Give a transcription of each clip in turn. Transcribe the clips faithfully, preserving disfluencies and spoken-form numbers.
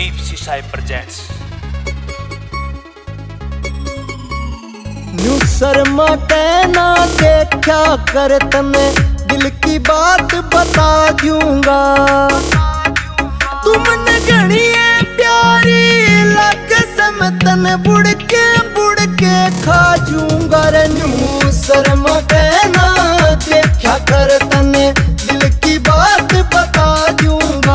Sandeep Sisai presents. New Sharma कहना देखा कर तने दिल की बात बता दूंगा। तुमने घनी प्यारी लग सम तने बुड़ के बुड़ के खा जूंगा रे। न्यू शर्मा कहना देखा कर तने दिल की बात बता दूंगा।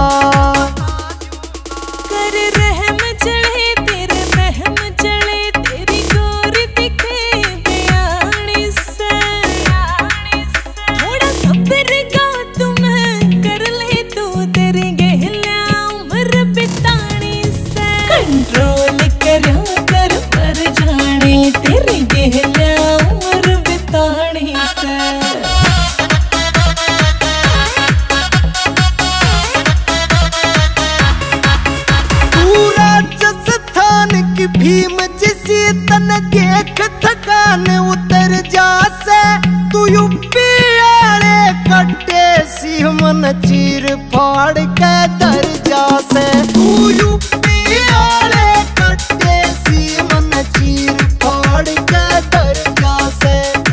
कर रहम चढ़े तेरे रहम चढ़े तेरी गोरी दिखे बयानी से। थोड़ा सब्र का तुम कर ले तू तेरी गहला उम्र बितानी से। कंट्रोल करा कर पर जाने तेरी गहला उम्र बितानी से। भीम जिसी तन देख थकान उतर जासे। तू यूपी आले कट्टे सी मन चीर फाड़ के दर जासे। तू यूपी आले कट्टे सी मन चीर फाड़ के दर जासे।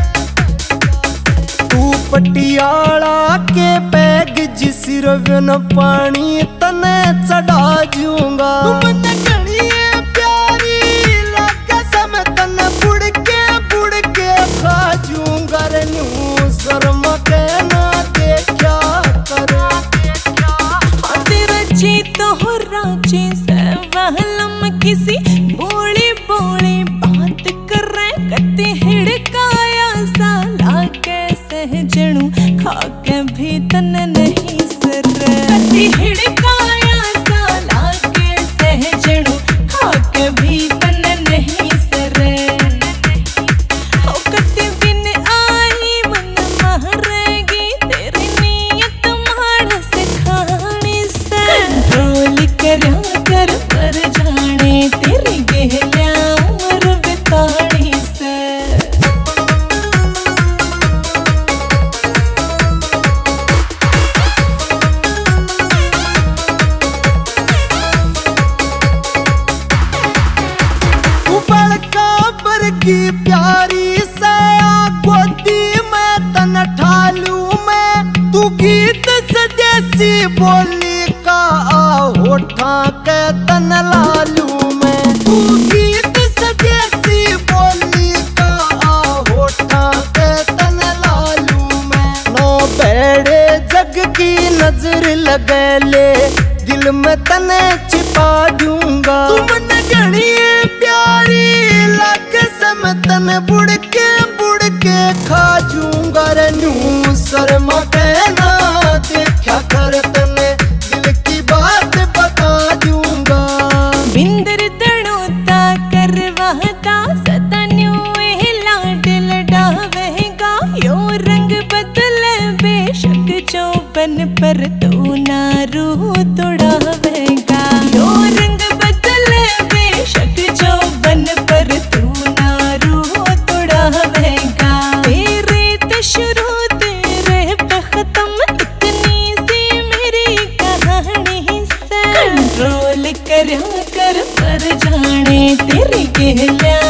तू पटियाला के पैग जिस रवन पानी तने चढ़ा जूंगा। शर्मा कहना देखा कर तेरा जी तो हो राजी से वहलम किसी बोली बोली बात कर रहे कते हिड़काया साला कैसे जणू खा के भी तन नहीं सर। कते हिड़काया साला कैसे जणू खा के भी तन नहीं सर। कर पर जाने तेरी गहला उम्र बितानी से। उबड़ काबर की प्यारी से गोदी में तन ठालू में। तू गीत सजेसी बोली का होठा के तन लालू में। तू गीत सजेसी बोली का होठा के तन लालू में। नो बेड़े जग की नजर लगे ले दिल में तने छिपा दूंगा। तुमने घनी प्यारी लग सम तने बुड़ के बुड़ के खा जूंगा रे। न्यू शर्मा कहना देखा कर तने दिल की बात बता दूंगा। बिंदर दड़ोता करवाता सदा न्यू लाड लडावेगा। यो रंग बदले बेशक चौबन पर तू ना रूह तोड़ावेगा। यो रंग बदले बेशक चौबन पर तू ना रूह तोड़ावेगा। तेरे ते शुरू तेरे पे खत्म इतनी सी मेरी कहानी से। कंट्रोल करा कर पर जाने तेरी गहला